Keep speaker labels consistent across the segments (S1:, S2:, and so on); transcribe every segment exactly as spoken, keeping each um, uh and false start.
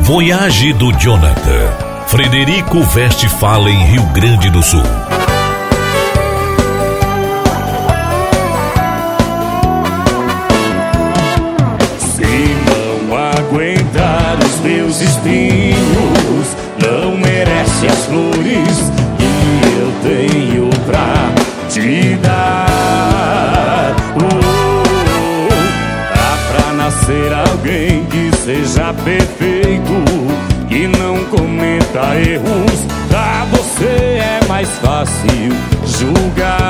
S1: Voyage do Jonathan. Frederico Westphalen, Rio Grande do Sul.
S2: Se não aguentar os meus espinhos, não merece as flores que eu tenho pra te dar. Oh, dá pra nascer alguém que seja perfeito, que não cometa erros. Pra você é mais fácil julgar.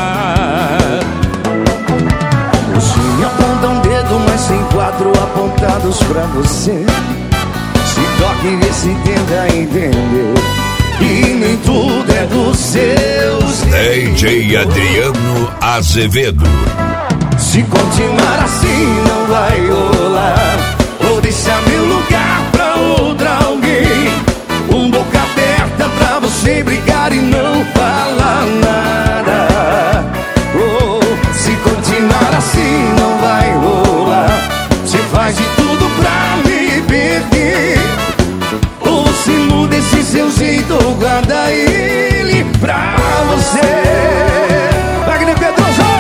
S3: Você me aponta um dedo, mas tem quatro apontados pra você. Se toque e vê se tenta entender, e nem tudo é dos seus.
S1: D J Adriano Azevedo.
S3: Se continuar assim não vai rolar. Vou deixar meu lugar pra outra alguém, um boca aberta pra você brigar e não falar nada. Oh, se continuar assim não vai rolar. Você faz de tudo pra me perder, ou você muda esse seu jeito ou guarda ele pra você. Wagner Pedroso!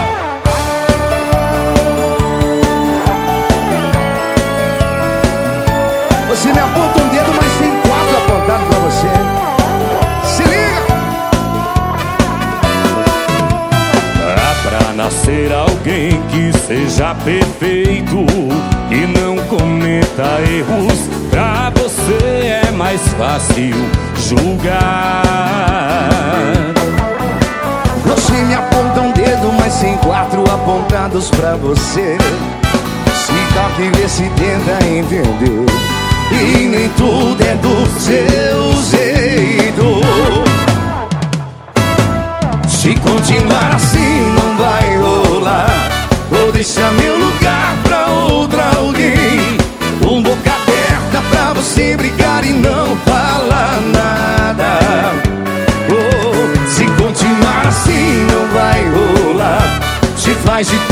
S3: Você me aponta um dedo, mas tem quatro apontados pra você. Se liga!
S2: Dá pra nascer alguém que seja perfeito, que não cometa erros. Pra você é mais fácil julgar.
S3: Você me aponta um dedo, mas tem quatro apontados pra você. Se toca e vê se tenta entender, e nem tudo é do seu jeito. Se continuar assim não vai rolar. Vou deixar meu lugar pra outra alguém, um boca aberta pra você brigar e não falar nada. Oh, se continuar assim não vai rolar. Se faz de